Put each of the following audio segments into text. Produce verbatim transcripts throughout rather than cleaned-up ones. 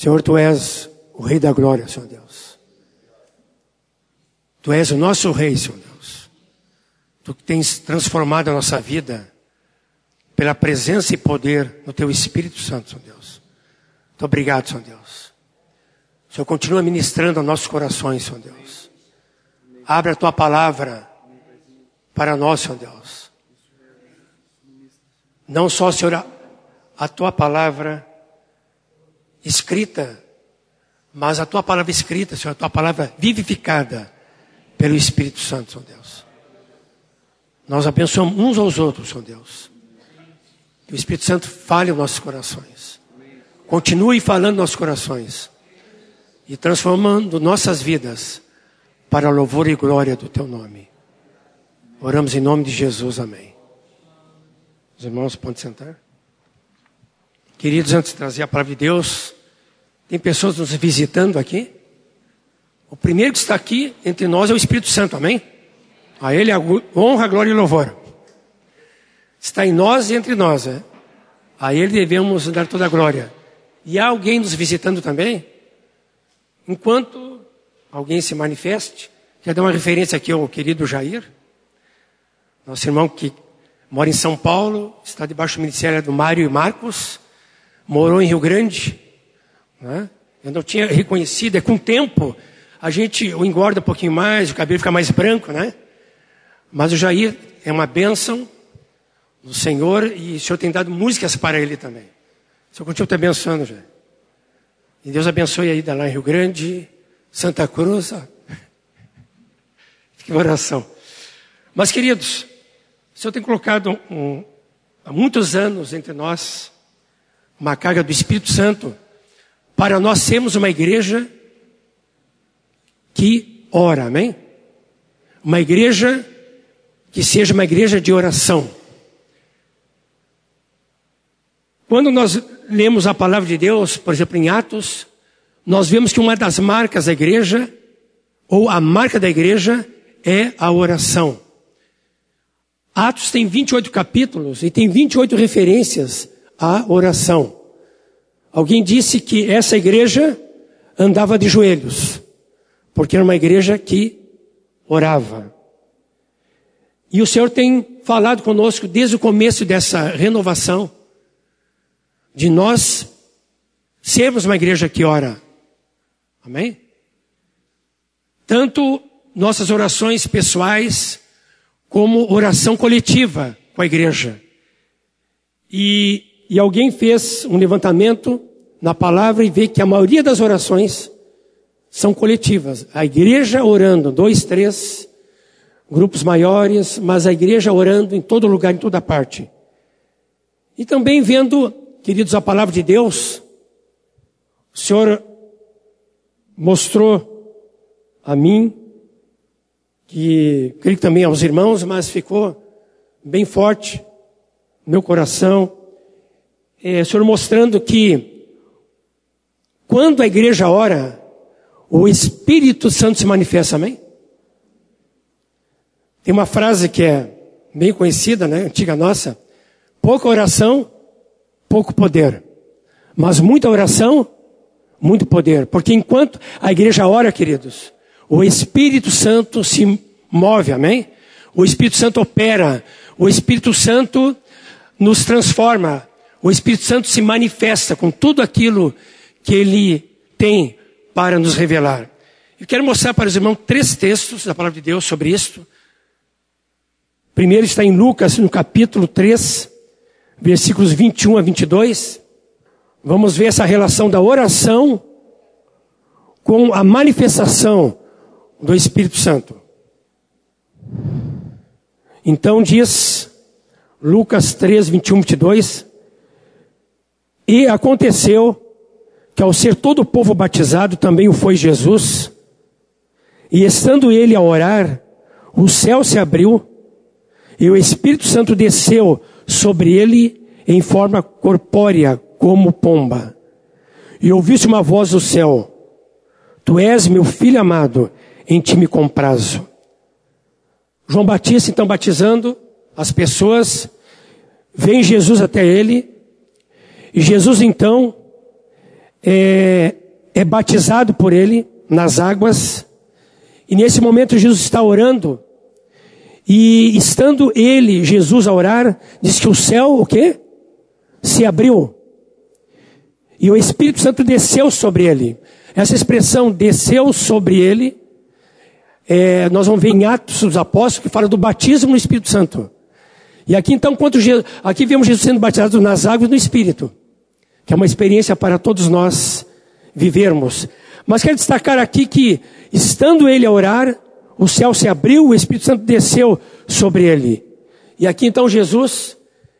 Senhor, Tu és o Rei da Glória, Senhor Deus. Tu és o nosso Rei, Senhor Deus. Tu que tens transformado a nossa vida pela presença e poder no Teu Espírito Santo, Senhor Deus. Muito obrigado, Senhor Deus. O Senhor continua ministrando aos nossos corações, Senhor Deus. Abre a Tua palavra para nós, Senhor Deus. Não só, Senhor, a, a Tua palavra escrita, mas a Tua palavra escrita, Senhor, a Tua palavra vivificada pelo Espírito Santo, Senhor Deus. Nós abençoamos uns aos outros, Senhor Deus. Que o Espírito Santo fale aos nossos corações. Continue falando nos nossos corações. E transformando nossas vidas para a louvor e glória do Teu nome. Oramos em nome de Jesus, amém. Os irmãos podem sentar. Queridos, antes de trazer a palavra de Deus, tem pessoas nos visitando aqui. O primeiro que está aqui entre nós é o Espírito Santo, amém? A Ele a honra, glória e louvor. Está em nós e entre nós, né? A Ele devemos dar toda a glória. E há alguém nos visitando também? Enquanto alguém se manifeste, quero dar uma referência aqui ao querido Jair, nosso irmão que mora em São Paulo, está debaixo do ministério do Mário e Marcos, morou em Rio Grande, né? Eu não tinha reconhecido, é com o tempo, a gente o engorda um pouquinho mais, o cabelo fica mais branco, né? Mas o Jair é uma bênção do Senhor e o Senhor tem dado músicas para ele também. O Senhor continua te abençoando, Jair. E Deus abençoe a ida lá em Rio Grande, Santa Cruz. Que oração. Mas, queridos, o Senhor tem colocado um, há muitos anos entre nós uma carga do Espírito Santo para nós sermos uma igreja que ora, amém? Uma igreja que seja uma igreja de oração. Quando nós lemos a palavra de Deus, por exemplo, em Atos, nós vemos que uma das marcas da igreja, ou a marca da igreja, é a oração. Atos tem vinte e oito capítulos e tem vinte e oito referências à oração. Alguém disse que essa igreja andava de joelhos, porque era uma igreja que orava. E o Senhor tem falado conosco desde o começo dessa renovação, de nós sermos uma igreja que ora. Amém? Tanto nossas orações pessoais, como oração coletiva com a igreja. E, e alguém fez um levantamento na palavra e vê que a maioria das orações são coletivas. A igreja orando, dois, três, grupos maiores, mas a igreja orando em todo lugar, em toda parte. E também vendo, queridos, a palavra de Deus, o Senhor mostrou a mim, que creio que também aos irmãos, mas ficou bem forte no meu coração. É, o Senhor mostrando que quando a igreja ora, o Espírito Santo se manifesta, amém? Tem uma frase que é bem conhecida, né, antiga nossa: pouca oração, pouco poder. Mas muita oração, muito poder. Porque enquanto a igreja ora, queridos, o Espírito Santo se move, amém? O Espírito Santo opera. O Espírito Santo nos transforma. O Espírito Santo se manifesta com tudo aquilo que Ele tem para nos revelar. Eu quero mostrar para os irmãos três textos da palavra de Deus sobre isto. Primeiro está em Lucas, no capítulo três, versículos vinte e um a vinte e dois. Vamos ver essa relação da oração com a manifestação do Espírito Santo. Então diz Lucas três, vinte e um, vinte e dois. E aconteceu que ao ser todo o povo batizado, também o foi Jesus. E estando ele a orar, o céu se abriu e o Espírito Santo desceu sobre ele em forma corpórea, como pomba. E ouviu-se uma voz do céu: Tu és meu filho amado, em ti me comprazo. João Batista, então, batizando as pessoas, vem Jesus até ele, e Jesus, então, é, é batizado por ele nas águas. E nesse momento Jesus está orando. E estando ele, Jesus, a orar, diz que o céu, o quê? Se abriu. E o Espírito Santo desceu sobre ele. Essa expressão, desceu sobre ele, é, nós vamos ver em Atos dos Apóstolos, que fala do batismo no Espírito Santo. E aqui então, quando Jesus, aqui vemos Jesus sendo batizado nas águas no Espírito, que é uma experiência para todos nós vivermos. Mas quero destacar aqui que, estando ele a orar, o céu se abriu, o Espírito Santo desceu sobre ele. E aqui então Jesus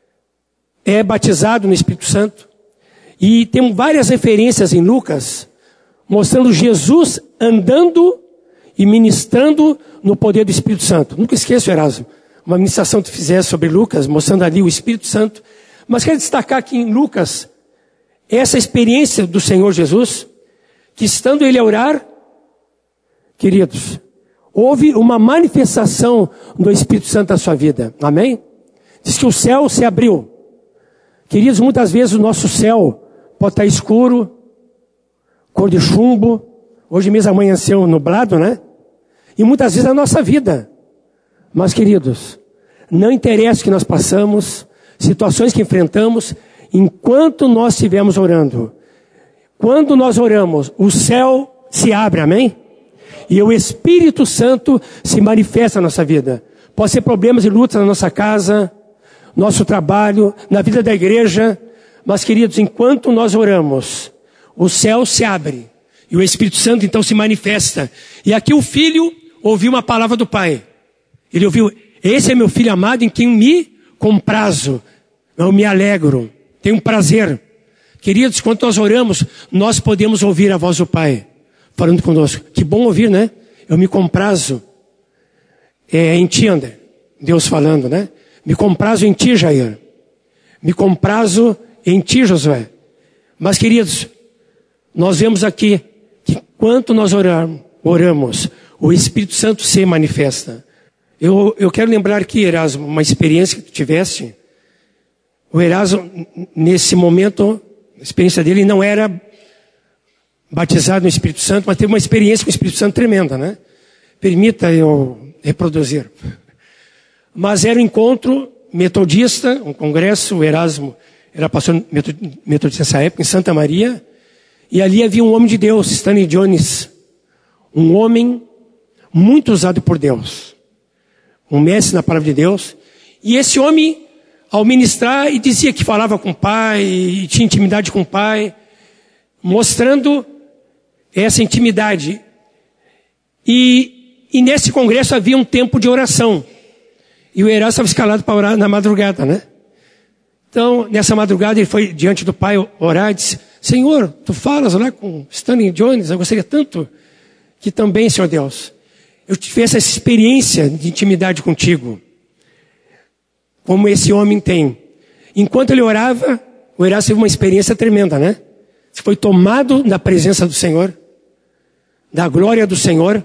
é batizado no Espírito Santo. E tem várias referências em Lucas, mostrando Jesus andando e ministrando no poder do Espírito Santo. Nunca esqueço, Erasmo, uma ministração que tu fizesse sobre Lucas, mostrando ali o Espírito Santo. Mas quero destacar aqui em Lucas, essa experiência do Senhor Jesus, que estando ele a orar, queridos, houve uma manifestação do Espírito Santo na sua vida. Amém? Diz que o céu se abriu. Queridos, muitas vezes o nosso céu pode estar escuro, cor de chumbo. Hoje mesmo amanheceu nublado, né? E muitas vezes a nossa vida. Mas, queridos, não interessa o que nós passamos, situações que enfrentamos, enquanto nós estivermos orando. Quando nós oramos, o céu se abre, amém? E o Espírito Santo se manifesta na nossa vida. Pode ser problemas e lutas na nossa casa, nosso trabalho, na vida da igreja. Mas, queridos, enquanto nós oramos, o céu se abre. E o Espírito Santo então se manifesta. E aqui o filho ouviu uma palavra do pai. Ele ouviu, esse é meu filho amado em quem me comprazo. Eu me alegro. Tenho um prazer. Queridos, quando nós oramos, nós podemos ouvir a voz do Pai falando conosco. Que bom ouvir, né? Eu me comprazo é, em ti, André. Deus falando, né? Me comprazo em ti, Jair. Me comprazo em ti, Josué. Mas, queridos, nós vemos aqui que quanto nós oramos, oramos o Espírito Santo se manifesta. Eu, eu quero lembrar aqui, Erasmo, uma experiência que tu tiveste. O Erasmo, nesse momento, a experiência dele não era batizado no Espírito Santo, mas teve uma experiência com o Espírito Santo tremenda, né? Permita eu reproduzir. Mas era um encontro metodista, um congresso, o Erasmo era pastor metodista nessa época, em Santa Maria, e ali havia um homem de Deus, Stanley Jones, um homem muito usado por Deus, um mestre na palavra de Deus, e esse homem, ao ministrar, e dizia que falava com o Pai, e tinha intimidade com o Pai, mostrando essa intimidade. E, e nesse congresso havia um tempo de oração. E o Erasmo estava escalado para orar na madrugada, né? Então, nessa madrugada, ele foi diante do Pai orar e disse, Senhor, tu falas lá com Stanley Jones, eu gostaria tanto que também, Senhor Deus, eu tivesse essa experiência de intimidade contigo, como esse homem tem. Enquanto ele orava, o Erasmo teve uma experiência tremenda, né? Foi tomado na presença do Senhor, da glória do Senhor,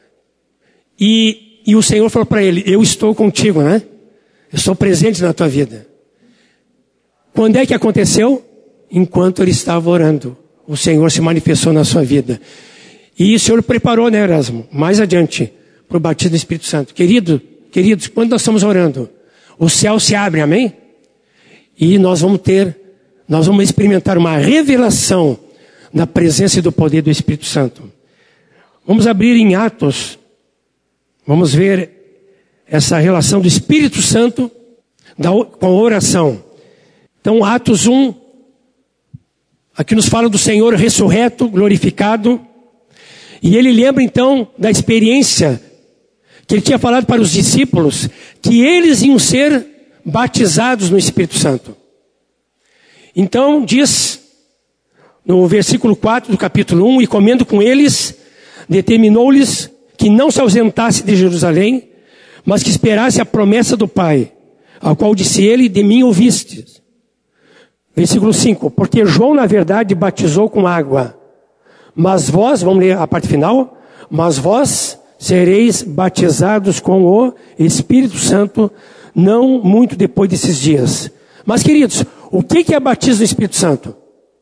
e, e o Senhor falou para ele, eu estou contigo, né? Eu estou presente na tua vida. Quando é que aconteceu? Enquanto ele estava orando, o Senhor se manifestou na sua vida. E o Senhor preparou, né, Erasmo, mais adiante, para o batismo do Espírito Santo. Querido, queridos, quando nós estamos orando, o céu se abre, amém? E nós vamos ter, nós vamos experimentar uma revelação na presença e do poder do Espírito Santo. Vamos abrir em Atos, vamos ver essa relação do Espírito Santo com a oração. Então, Atos um, aqui nos fala do Senhor ressurreto, glorificado, e ele lembra então da experiência que ele tinha falado para os discípulos, que eles iam ser batizados no Espírito Santo. Então, diz no versículo quatro do capítulo um, e comendo com eles, determinou-lhes que não se ausentasse de Jerusalém, mas que esperasse a promessa do Pai, ao qual disse ele, de mim ouvistes. Versículo cinco, porque João na verdade batizou com água, mas vós, vamos ler a parte final, mas vós sereis batizados com o Espírito Santo, não muito depois desses dias. Mas, queridos, o que é batismo no Espírito Santo?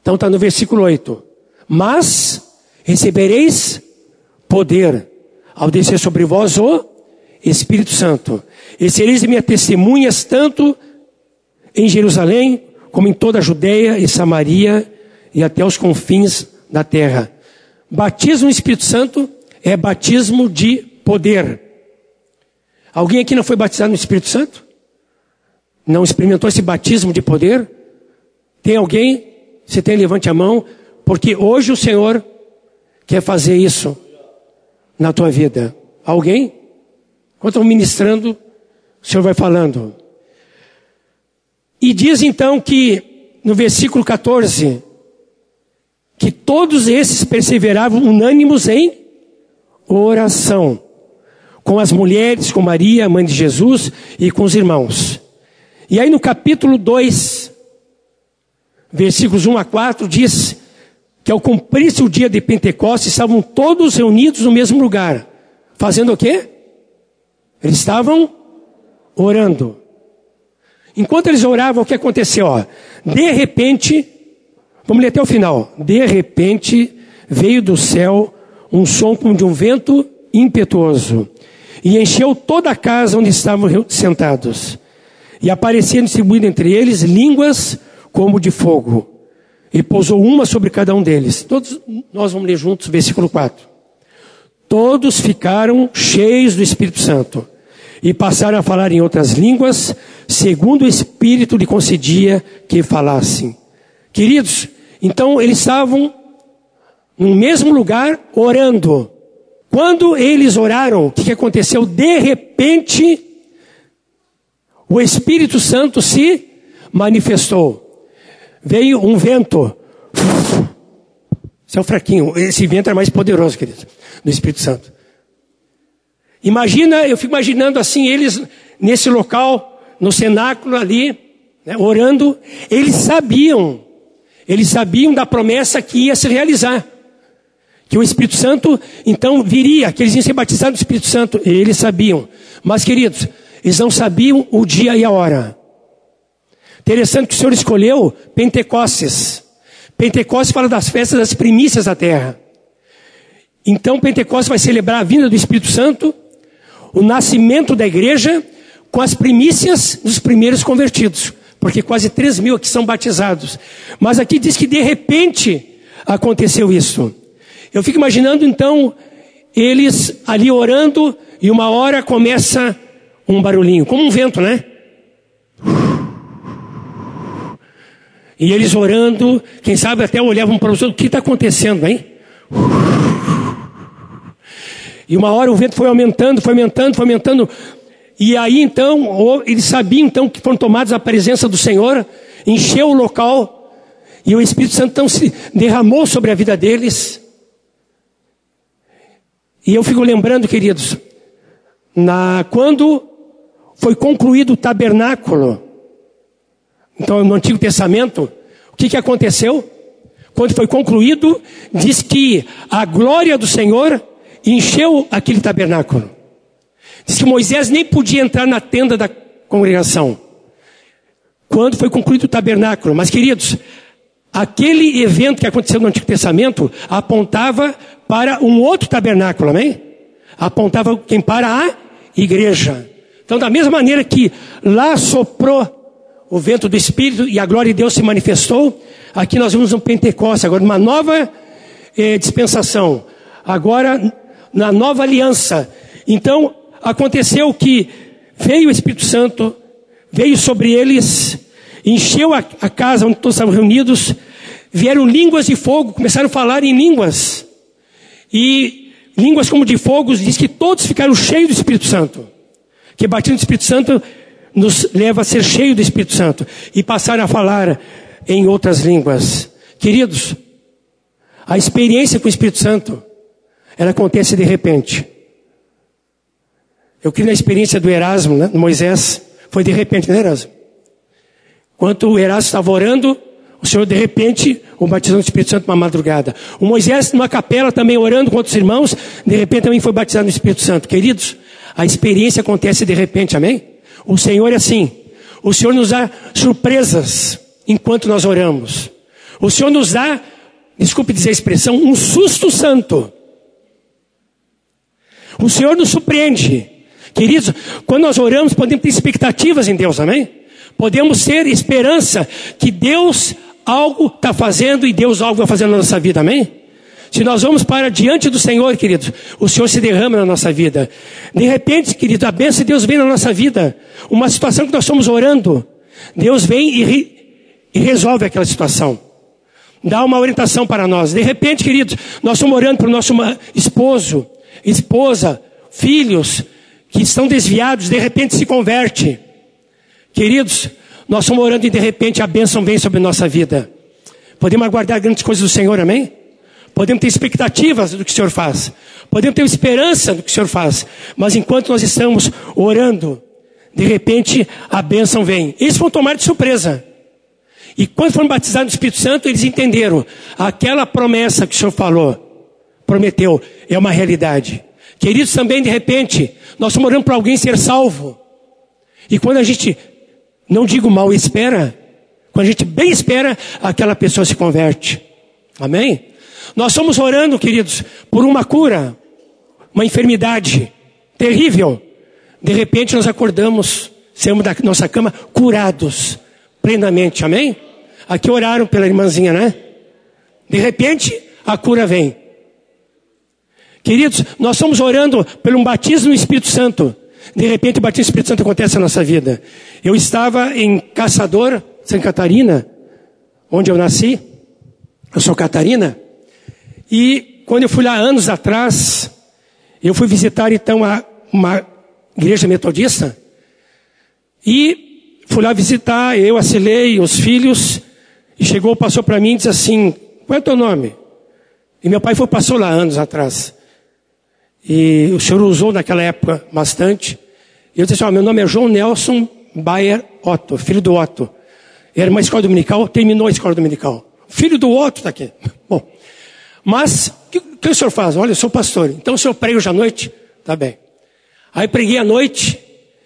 Então está no versículo oito. Mas recebereis poder ao descer sobre vós o Espírito Santo. E sereis minhas testemunhas tanto em Jerusalém, como em toda a Judeia e Samaria e até os confins da terra. Batismo no Espírito Santo é batismo de poder. Alguém aqui não foi batizado no Espírito Santo? Não experimentou esse batismo de poder? Tem alguém? Se tem, levante a mão, porque hoje o Senhor quer fazer isso na tua vida. Alguém? Enquanto eu ministrando, o Senhor vai falando. E diz então que, no versículo quatorze, que todos esses perseveravam unânimos em oração, com as mulheres, com Maria, mãe de Jesus, e com os irmãos. E aí no capítulo dois, versículos um a quatro, diz que ao cumprir-se o dia de Pentecostes, estavam todos reunidos no mesmo lugar. Fazendo o quê? Eles estavam orando. Enquanto eles oravam, o que aconteceu? Ó, de repente, vamos ler até o final. De repente, veio do céu um som como de um vento impetuoso, e encheu toda a casa onde estavam sentados. E apareceram distribuídas entre eles línguas como de fogo. E pousou uma sobre cada um deles. Todos nós vamos ler juntos, versículo quatro. Todos ficaram cheios do Espírito Santo e passaram a falar em outras línguas, segundo o Espírito lhe concedia que falassem. Queridos, então eles estavam no mesmo lugar orando. Quando eles oraram, o que aconteceu? De repente, o Espírito Santo se manifestou. Veio um vento. Esse é o fraquinho. Esse vento é mais poderoso, queridos, do Espírito Santo. Imagina, eu fico imaginando assim, eles nesse local, no cenáculo ali, né, orando. Eles sabiam, eles sabiam da promessa que ia se realizar. Que o Espírito Santo, então, viria, que eles iam ser batizados no Espírito Santo. E eles sabiam. Mas, queridos, eles não sabiam o dia e a hora. Interessante que o Senhor escolheu Pentecostes. Pentecostes fala das festas das primícias da terra. Então, Pentecostes vai celebrar a vinda do Espírito Santo, o nascimento da igreja, com as primícias dos primeiros convertidos. Porque quase três mil aqui são batizados. Mas aqui diz que de repente aconteceu isso. Eu fico imaginando então, eles ali orando, e uma hora começa um barulhinho, como um vento, né? E eles orando, quem sabe até olhavam para os outros, o que está acontecendo, hein? E uma hora o vento foi aumentando, foi aumentando, foi aumentando. E aí então, eles sabiam então que foram tomados à presença do Senhor, encheu o local, e o Espírito Santo então se derramou sobre a vida deles. E eu fico lembrando, queridos, na, quando foi concluído o tabernáculo, então no Antigo Testamento, o que, que aconteceu? Quando foi concluído, diz que a glória do Senhor encheu aquele tabernáculo. Diz que Moisés nem podia entrar na tenda da congregação. Quando foi concluído o tabernáculo. Mas, queridos, aquele evento que aconteceu no Antigo Testamento apontava para um outro tabernáculo, amém? Apontava quem para a igreja. Então, da mesma maneira que lá soprou o vento do Espírito e a glória de Deus se manifestou, aqui nós vemos um Pentecostes, agora uma nova eh, dispensação, agora na nova aliança. Então, aconteceu que veio o Espírito Santo, veio sobre eles, encheu a, a casa onde todos estavam reunidos, vieram línguas de fogo, começaram a falar em línguas. E línguas como de fogo, diz que todos ficaram cheios do Espírito Santo. Que batismo do Espírito Santo nos leva a ser cheio do Espírito Santo. E passaram a falar em outras línguas. Queridos, a experiência com o Espírito Santo, ela acontece de repente. Eu creio na experiência do Erasmo, né? Moisés, foi de repente, né, Erasmo? Enquanto o Erasmo estava orando, o Senhor, de repente, o batizou no Espírito Santo uma madrugada. O Moisés, numa capela, também orando com outros irmãos, de repente também foi batizado no Espírito Santo. Queridos, a experiência acontece de repente, amém? O Senhor é assim. O Senhor nos dá surpresas enquanto nós oramos. O Senhor nos dá, desculpe dizer a expressão, um susto santo. O Senhor nos surpreende. Queridos, quando nós oramos, podemos ter expectativas em Deus, amém? Podemos ter esperança que Deus algo está fazendo e Deus algo vai fazendo na nossa vida, amém? Se nós vamos para diante do Senhor, queridos, o Senhor se derrama na nossa vida. De repente, querido, a bênção de Deus vem na nossa vida. Uma situação que nós estamos orando, Deus vem e, re, e resolve aquela situação. Dá uma orientação para nós. De repente, queridos, nós estamos orando para o nosso esposo, esposa, filhos, que estão desviados, de repente se converte. Queridos, nós estamos orando e de repente a bênção vem sobre a nossa vida. Podemos aguardar grandes coisas do Senhor, amém? Podemos ter expectativas do que o Senhor faz. Podemos ter esperança do que o Senhor faz. Mas enquanto nós estamos orando, de repente a bênção vem. Eles vão tomar de surpresa. E quando foram batizados no Espírito Santo, eles entenderam. Aquela promessa que o Senhor falou, prometeu, é uma realidade. Queridos, também de repente, nós estamos orando para alguém ser salvo. E quando a gente, não digo mal, espera, quando a gente bem espera, aquela pessoa se converte. Amém? Nós estamos orando, queridos, por uma cura, uma enfermidade terrível. De repente nós acordamos, saímos da nossa cama curados plenamente, amém? Aqui oraram pela irmãzinha, né? De repente a cura vem. Queridos, nós estamos orando por um batismo no Espírito Santo. De repente o batismo no Espírito Santo acontece na nossa vida. Eu estava em Caçador, Santa Catarina, onde eu nasci. Eu sou Catarina. E quando eu fui lá anos atrás, eu fui visitar então a, uma igreja metodista. E fui lá visitar, eu, a Cilei, os filhos. E chegou, passou para mim e disse assim, qual é o teu nome? E meu pai foi, passou lá anos atrás. E o senhor usou naquela época bastante. E eu disse assim, oh, meu nome é João Nelson Bayer Otto, filho do Otto. Era uma escola dominical, terminou a escola dominical. Filho do Otto está aqui. Bom, mas, o que, que o senhor faz? Olha, eu sou pastor. Então o senhor prega hoje à noite? Tá bem. Aí preguei à noite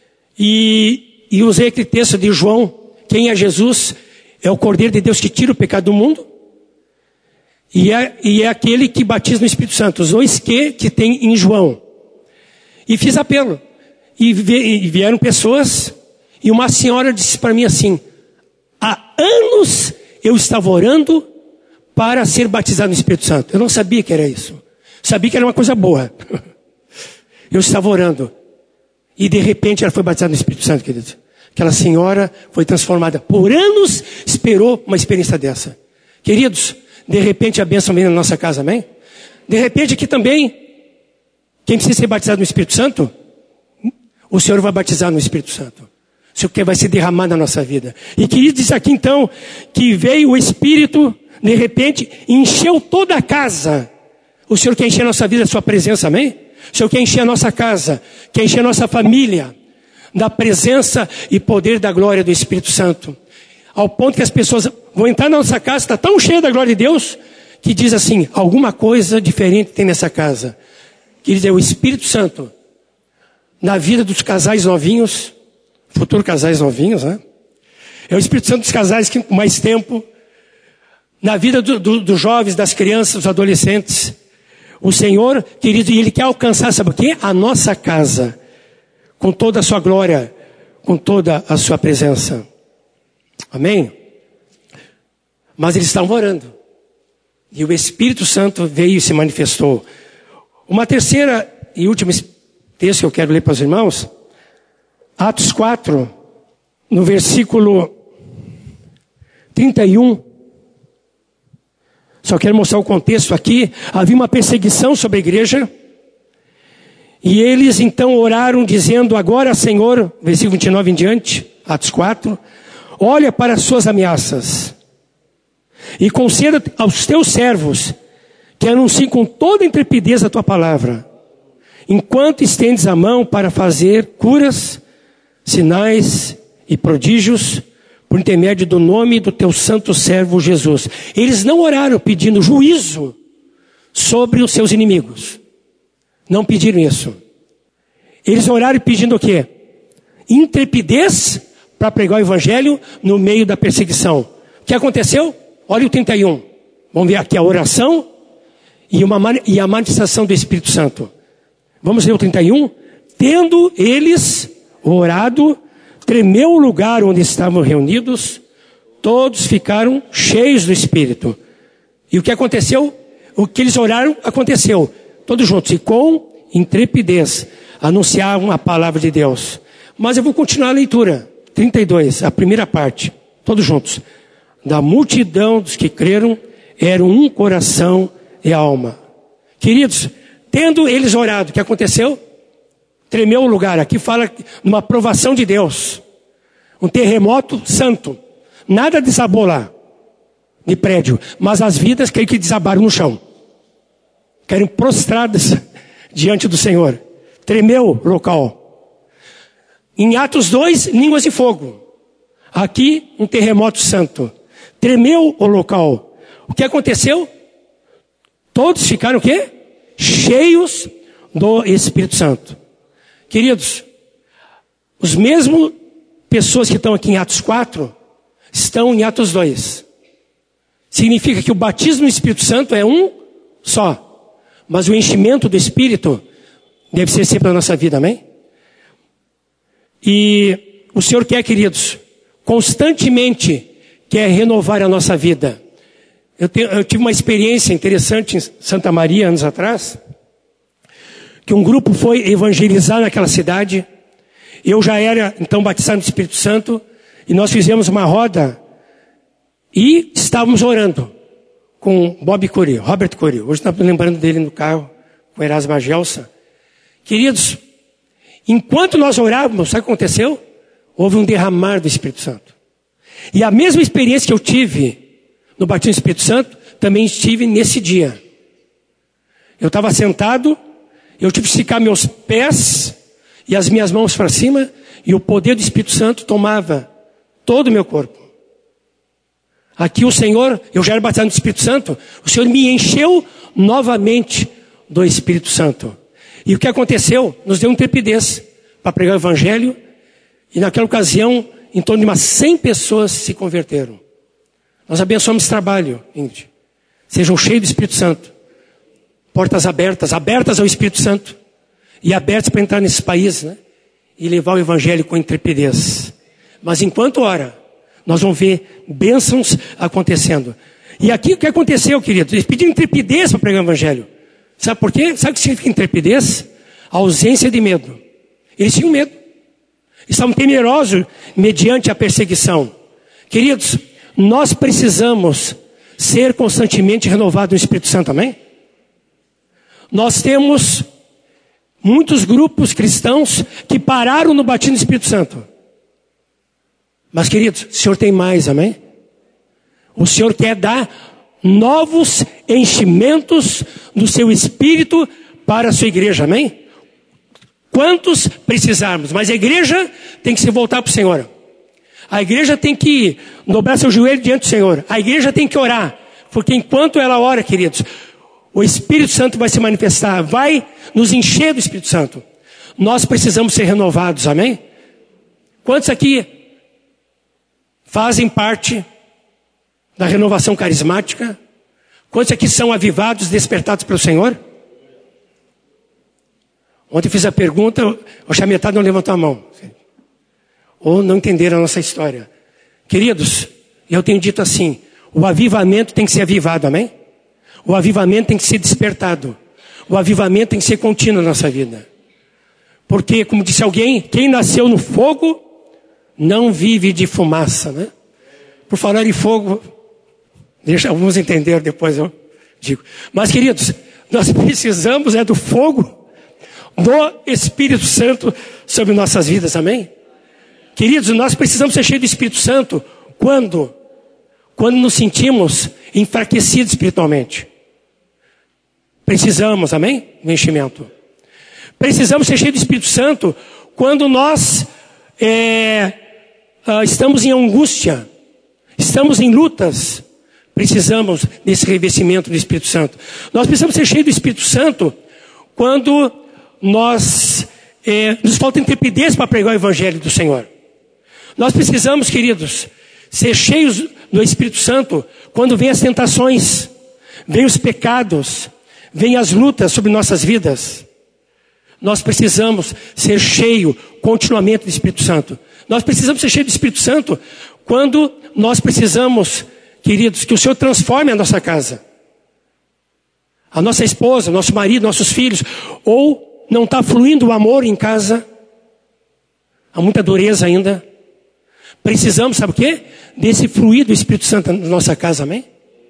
e, e usei aquele texto de João. Quem é Jesus? É o Cordeiro de Deus que tira o pecado do mundo. E é, e é aquele que batiza no Espírito Santo. Os dois que, que tem em João. E fiz apelo. E, e vieram pessoas. E uma senhora disse para mim assim, há anos eu estava orando para ser batizado no Espírito Santo. Eu não sabia que era isso. Sabia que era uma coisa boa. Eu estava orando. E de repente ela foi batizada no Espírito Santo, querido. Aquela senhora foi transformada. Por anos esperou uma experiência dessa. Queridos, de repente a bênção vem na nossa casa, amém? De repente aqui também, quem precisa ser batizado no Espírito Santo, o Senhor vai batizar no Espírito Santo. O Senhor vai se derramar na nossa vida. E querido, diz aqui então, que veio o Espírito, de repente, encheu toda a casa. O Senhor quer encher a nossa vida, a sua presença, amém? O Senhor quer encher a nossa casa, quer encher a nossa família, da presença e poder da glória do Espírito Santo. Ao ponto que as pessoas vão entrar na nossa casa, está tão cheia da glória de Deus, que diz assim, alguma coisa diferente tem nessa casa. Que diz, é o Espírito Santo, na vida dos casais novinhos, futuros casais novinhos, né? É o Espírito Santo dos casais que com mais tempo, na vida do, do, dos jovens, das crianças, dos adolescentes. O Senhor, querido, Ele quer alcançar, sabe o quê? A nossa casa, com toda a sua glória, com toda a sua presença. Amém? Mas eles estavam orando. E o Espírito Santo veio e se manifestou. Uma terceira e última texto que eu quero ler para os irmãos. Atos quatro, no versículo trinta e um. Só quero mostrar o contexto aqui. Havia uma perseguição sobre a igreja. E eles então oraram dizendo, agora Senhor, versículo vinte e nove em diante, Atos quatro, olha para as suas ameaças e conceda aos teus servos que anunciem com toda intrepidez a tua palavra, enquanto estendes a mão para fazer curas, sinais e prodígios, por intermédio do nome do teu santo servo Jesus. Eles não oraram pedindo juízo sobre os seus inimigos. Não pediram isso. Eles oraram pedindo o quê? Intrepidez para pregar o evangelho no meio da perseguição. O que aconteceu? Olha o trinta e um. Vamos ver aqui a oração e, uma, e a manifestação do Espírito Santo. Vamos ler o trinta e um. Tendo eles orado, tremeu o lugar onde estavam reunidos, todos ficaram cheios do Espírito. E o que aconteceu? O que eles oraram, aconteceu. Todos juntos, e com intrepidez, anunciavam a palavra de Deus. Mas eu vou continuar a leitura. trinta e dois, a primeira parte. Todos juntos. Da multidão dos que creram, era um coração e alma. Queridos, tendo eles orado, o que aconteceu? Tremeu o lugar. Aqui fala uma aprovação de Deus. Um terremoto santo. Nada desabou lá, de prédio. Mas as vidas creio que desabaram no chão. Querem prostradas diante do Senhor. Tremeu o local. Em Atos dois, línguas de fogo. Aqui, um terremoto santo. Tremeu o local. O que aconteceu? Todos ficaram o quê? Cheios do Espírito Santo. Queridos, os mesmos pessoas que estão aqui em Atos quatro, estão em Atos dois. Significa que o batismo no Espírito Santo é um só. Mas o enchimento do Espírito deve ser sempre na nossa vida, amém? E o Senhor quer, queridos, constantemente quer renovar a nossa vida. Eu, te, eu tive uma experiência interessante em Santa Maria, anos atrás, que um grupo foi evangelizar naquela cidade. Eu já era, então, batizado no Espírito Santo, e nós fizemos uma roda, e estávamos orando com Bob Cury, Robert Cury. Hoje estamos lembrando dele no carro, com Erasmo Agelsa. Queridos, enquanto nós orávamos, sabe o que aconteceu? Houve um derramar do Espírito Santo. E a mesma experiência que eu tive no batismo do Espírito Santo, também estive nesse dia. Eu estava sentado, eu tive que esticar meus pés e as minhas mãos para cima, e o poder do Espírito Santo tomava todo o meu corpo. Aqui o Senhor, eu já era batizado no Espírito Santo, o Senhor me encheu novamente do Espírito Santo. E o que aconteceu? Nos deu intrepidez para pregar o Evangelho, e naquela ocasião, em torno de umas cem pessoas se converteram. Nós abençoamos esse trabalho, Ingrid. Sejam cheios do Espírito Santo. Portas abertas, abertas ao Espírito Santo. E abertas para entrar nesse país, né? E levar o Evangelho com intrepidez. Mas enquanto ora, nós vamos ver bênçãos acontecendo. E aqui o que aconteceu, querido? Eles pediram intrepidez para pregar o Evangelho. Sabe por quê? Sabe o que significa intrepidez? A ausência de medo. Eles tinham medo. Estavam temerosos mediante a perseguição. Queridos, nós precisamos ser constantemente renovados no Espírito Santo, amém? Nós temos muitos grupos cristãos que pararam no batismo do Espírito Santo. Mas, queridos, o Senhor tem mais, amém? O Senhor quer dar novos enchimentos do seu Espírito para a sua igreja, amém? Quantos precisarmos, mas a igreja tem que se voltar para o Senhor. A igreja tem que dobrar seu joelho diante do Senhor. A igreja tem que orar, porque enquanto ela ora, queridos, o Espírito Santo vai se manifestar, vai nos encher do Espírito Santo. Nós precisamos ser renovados, amém? Quantos aqui fazem parte da renovação carismática? Quantos aqui são avivados, despertados pelo Senhor? Ontem fiz a pergunta, a metade não levantou a mão. Ou não entenderam a nossa história. Queridos, eu tenho dito assim, o avivamento tem que ser avivado, amém? O avivamento tem que ser despertado. O avivamento tem que ser contínuo na nossa vida. Porque, como disse alguém, quem nasceu no fogo, não vive de fumaça, né? Por falar em fogo, deixa alguns entender, depois eu digo. Mas, queridos, nós precisamos é do fogo do Espírito Santo sobre nossas vidas, amém? Queridos, nós precisamos ser cheios do Espírito Santo quando? Quando nos sentimos enfraquecidos espiritualmente. Precisamos, amém? Do enchimento. Precisamos ser cheios do Espírito Santo quando nós é, uh, estamos em angústia, estamos em lutas. Precisamos desse revestimento do Espírito Santo. Nós precisamos ser cheios do Espírito Santo quando nós é, nos falta intrepidez para pregar o Evangelho do Senhor. Nós precisamos, queridos, ser cheios do Espírito Santo quando vem as tentações, vem os pecados, vem as lutas sobre nossas vidas. Nós precisamos ser cheios continuamente do Espírito Santo. Nós precisamos ser cheios do Espírito Santo quando nós precisamos, queridos, que o Senhor transforme a nossa casa. A nossa esposa, nosso marido, nossos filhos. Ou não está fluindo o amor em casa. Há muita dureza ainda. Precisamos, sabe o quê? Desse fluir do Espírito Santo na nossa casa, amém?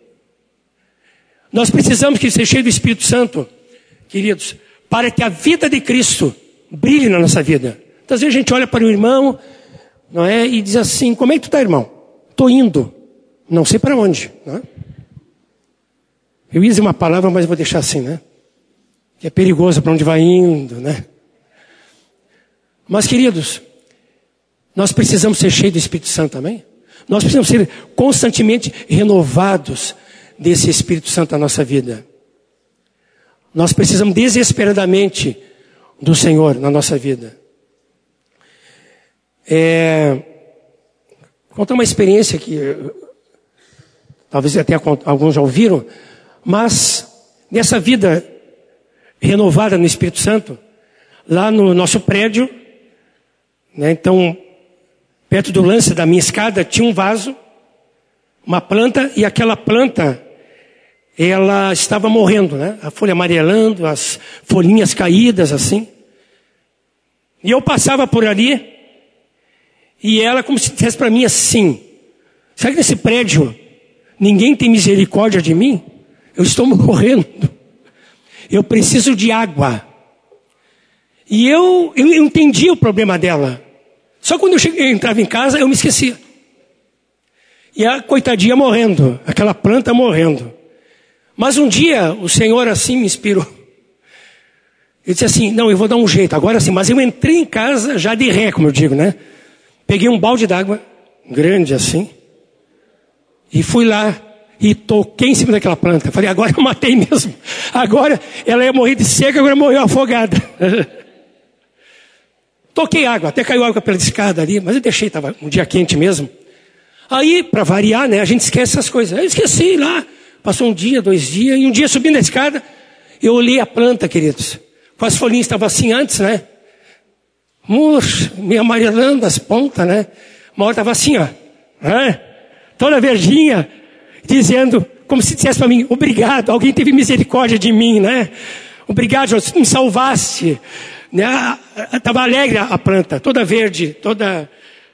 Nós precisamos que seja cheio do Espírito Santo, queridos, para que a vida de Cristo brilhe na nossa vida. Então, às vezes a gente olha para o irmão, não é? E diz assim, como é que tu está, irmão? Estou indo. Não sei para onde, não é? Eu ia dizer uma palavra, mas vou deixar assim, né? Que é perigoso para onde vai indo, né? Mas, queridos, nós precisamos ser cheios do Espírito Santo, amém? Nós precisamos ser constantemente renovados desse Espírito Santo na nossa vida. Nós precisamos desesperadamente do Senhor na nossa vida. É... Vou contar uma experiência que talvez até alguns já ouviram, mas nessa vida renovada no Espírito Santo, lá no nosso prédio, né, então, perto do lance da minha escada, tinha um vaso, uma planta, e aquela planta, ela estava morrendo, né? A folha amarelando, as folhinhas caídas, assim. E eu passava por ali, e ela como se dissesse para mim assim, sabe que nesse prédio, ninguém tem misericórdia de mim? Eu estou morrendo. Eu preciso de água. E eu, eu entendi o problema dela. Só quando eu, cheguei, eu entrava em casa, eu me esquecia. E a coitadinha morrendo, aquela planta morrendo. Mas um dia, o Senhor assim me inspirou. Ele disse assim, não, eu vou dar um jeito, agora sim. Mas eu entrei em casa já de ré, como eu digo, né? Peguei um balde d'água, grande assim, e fui lá e toquei em cima daquela planta. Falei, agora eu matei mesmo. Agora ela ia morrer de seca, agora morreu afogada. Toquei água, até caiu água pela escada ali, mas eu deixei, estava um dia quente mesmo. Aí, para variar, né, a gente esquece essas coisas. Eu esqueci lá, passou um dia, dois dias, e um dia subindo a escada, eu olhei a planta, queridos. Com as folhinhas estavam assim antes, né? Murcho, meio amarelando as pontas, né? Uma hora estava assim, ó, né? Toda verdinha, dizendo, como se dissesse para mim, obrigado, alguém teve misericórdia de mim, né? Obrigado, Jesus, me salvaste. Estava alegre a planta, toda verde, toda...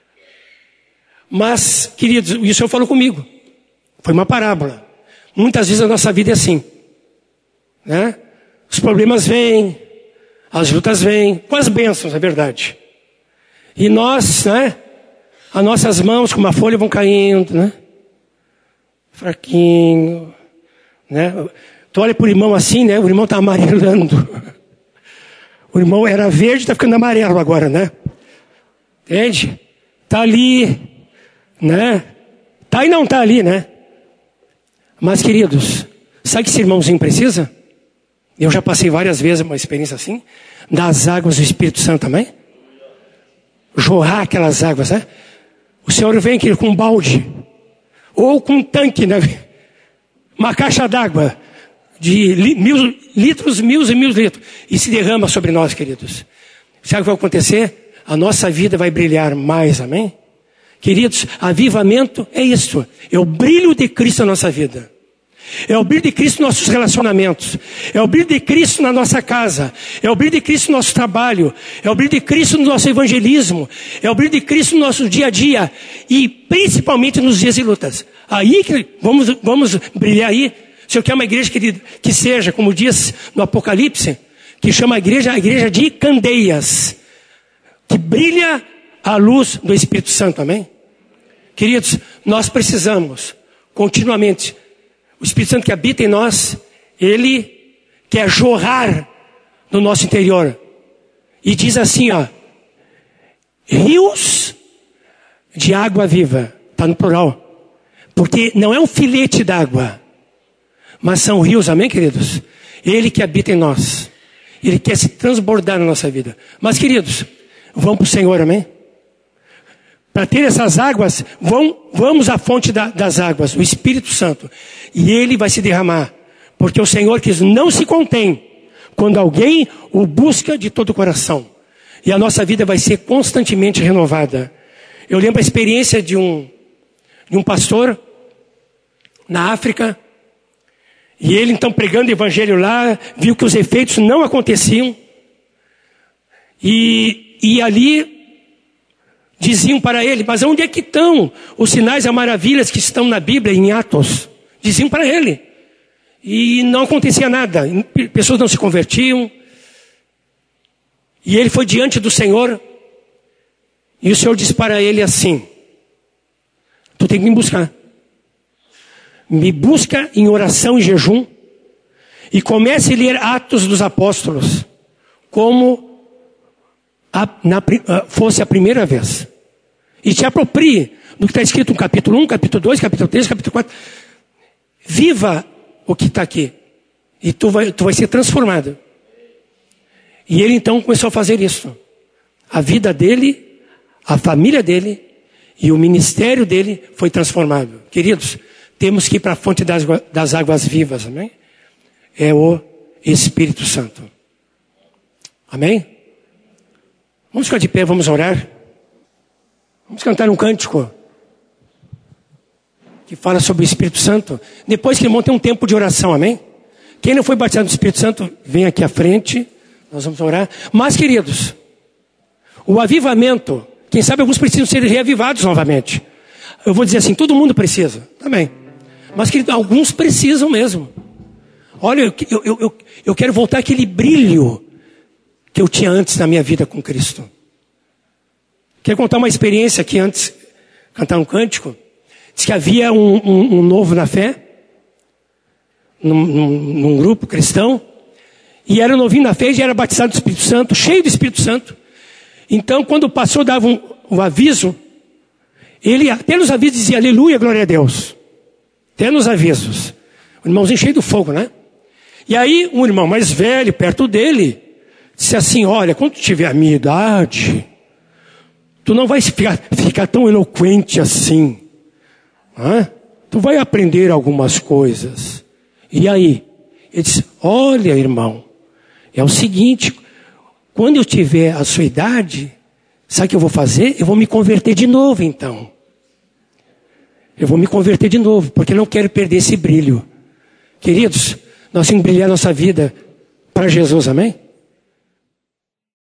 Mas, queridos, o Senhor falou comigo. Foi uma parábola. Muitas vezes a nossa vida é assim, né? Os problemas vêm, as lutas vêm, com as bênçãos, é verdade. E nós, né? As nossas mãos, como a folha, vão caindo, né? Fraquinho, né? Tu olha para o irmão assim, né? O irmão está amarelando. O irmão era verde, está ficando amarelo agora, né? Entende? Está ali, né? Está e não está ali, né? Mas, queridos, sabe o que esse irmãozinho precisa? Eu já passei várias vezes uma experiência assim, das águas do Espírito Santo também. Jorrar aquelas águas, né? O Senhor vem aqui com um balde, ou com um tanque, né? Uma caixa d'água, de li, mil litros, mil e mil litros, e se derrama sobre nós, queridos. Sabe o que vai acontecer? A nossa vida vai brilhar mais, amém? Queridos, avivamento é isso, é o brilho de Cristo na nossa vida. É o brilho de Cristo nos nossos relacionamentos. É o brilho de Cristo na nossa casa. É o brilho de Cristo no nosso trabalho. É o brilho de Cristo no nosso evangelismo. É o brilho de Cristo no nosso dia a dia. E principalmente nos dias de lutas. Aí que vamos, vamos brilhar aí. Se eu quero uma igreja que, que seja, como diz no Apocalipse, que chama a igreja, a igreja de Candeias. Que brilha a luz do Espírito Santo, amém? Queridos, nós precisamos continuamente... O Espírito Santo que habita em nós, ele quer jorrar no nosso interior. E diz assim, ó, rios de água viva. Está no plural. Porque não é um filete d'água, mas são rios, amém, queridos? Ele que habita em nós. Ele quer se transbordar na nossa vida. Mas, queridos, vamos para o Senhor, amém? para ter essas águas, vão, vamos à fonte da, das águas, o Espírito Santo. E ele vai se derramar. Porque o Senhor que não se contém quando alguém o busca de todo o coração. E a nossa vida vai ser constantemente renovada. Eu lembro a experiência de um, de um pastor na África. E ele então pregando o evangelho lá, viu que os efeitos não aconteciam. E, e ali diziam para ele, mas onde é que estão os sinais e maravilhas que estão na Bíblia, em Atos? Diziam para ele. E não acontecia nada, pessoas não se convertiam. E ele foi diante do Senhor, e o Senhor disse para ele assim: tu tem que me buscar. Me busca em oração e jejum, e comece a ler Atos dos Apóstolos, como a, na, fosse a primeira vez. E te aproprie do que está escrito no capítulo um, capítulo dois, capítulo três, capítulo quatro. Viva o que está aqui. E tu vai, tu vai ser transformado. E ele então começou a fazer isso. A vida dele, a família dele e o ministério dele foi transformado. Queridos, temos que ir para a fonte das, das águas vivas, amém? É o Espírito Santo. Amém? Vamos ficar de pé, vamos orar. Vamos cantar um cântico que fala sobre o Espírito Santo. Depois que irmão tem um tempo de oração, amém? Quem não foi batizado no Espírito Santo, vem aqui à frente. Nós vamos orar. Mas, queridos, o avivamento, quem sabe alguns precisam ser reavivados novamente. Eu vou dizer assim, todo mundo precisa. Também. Mas, queridos, alguns precisam mesmo. Olha, eu, eu, eu, eu quero voltar àquele brilho que eu tinha antes na minha vida com Cristo. Quero contar uma experiência aqui antes, cantar um cântico. Diz que havia um, um, um novo na fé, num, num, num grupo cristão, e era novinho na fé, e já era batizado do Espírito Santo, cheio do Espírito Santo. Então, quando o pastor dava um, um aviso, ele até nos avisos dizia, aleluia, glória a Deus. Até nos avisos. O irmãozinho cheio do fogo, né? E aí, um irmão mais velho, perto dele, disse assim, olha, quando tu tiver a minha idade, tu não vai ficar, ficar tão eloquente assim. Ah, tu vai aprender algumas coisas. E aí? Ele disse, olha irmão, é o seguinte, quando eu tiver a sua idade, sabe o que eu vou fazer? Eu vou me converter de novo então. Eu vou me converter de novo, porque não quero perder esse brilho. Queridos, nós temos que brilhar nossa vida para Jesus, amém?